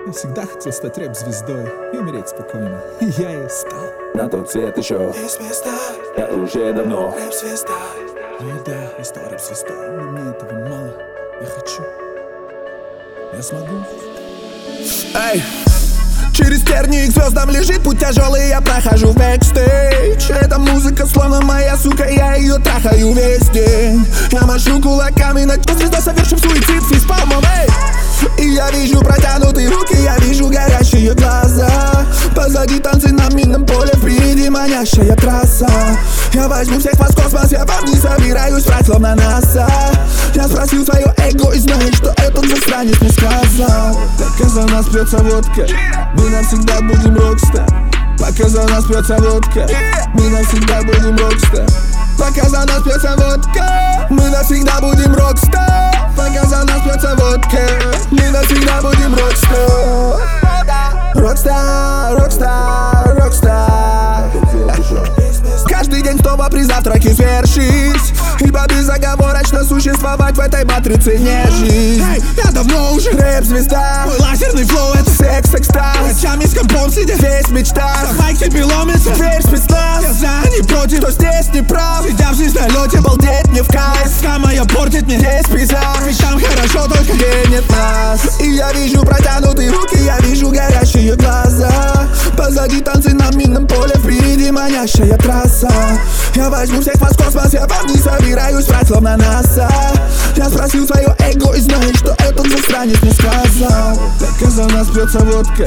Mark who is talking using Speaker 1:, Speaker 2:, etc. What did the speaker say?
Speaker 1: Я всегда хотел стать рэп-звездой и умереть спокойно. И я и стал.
Speaker 2: На тот свет еще
Speaker 3: Есть места,
Speaker 2: я уже давно.
Speaker 3: рэп-звезда.
Speaker 1: Ну да, я стал рэп-звездой, но мне этого мало. Я хочу. Я смогу.
Speaker 3: Эй! Через тернии к звездам лежит путь тяжелый, я прохожу в бэкстейдж. Эта музыка словно моя сука, я ее трахаю весь день. Я машу кулаками, на звезда совершив суицид, фейспалмом, эй! И я вижу протянутые руки, я вижу горящие глаза. Позади танцы на минном поле, впереди манящая трасса. Я возьму всех вас в космос, я вам не собираюсь врать, словно НАСА. Я спросил свое эго и знаю, что этот засранец мне сказал. Пока за нас пьется водка, мы навсегда будем рокстар. Пока за нас пьется водка, мы навсегда будем рокстар. Пока за нас пьется водка, мы навсегда будем рокстар. Пока за нас пьется водка, мы навсегда будем рокстар. Рокстар, рокстар, рокстар. Каждый день снова при завтраке свершись, ибо безоговорочно существовать в этой матрице не жизнь. Я давно уже рэп-звезда, мой лазерный флоу — это секс-экстаз. Ночами с компом сидя весь мечта, за майк тебе ломится дверь спецназ. Я за, не против, кто здесь не прав. Сидя в звездолете, балдеть не в кайф. Ска моя портит мне весь пейзаж, ведь там хорошо, только где нет нас. И я вижу протянутые руки, я вижу горящие глаза. Позади танцы на минном поле, впереди манящая трасса. Я возьму всех вас в космос, я вам не собираюсь врать, словно НАСА. Я спросил свое эго и знаю, что этот засранец мне сказал. Пока за нас пьется водка,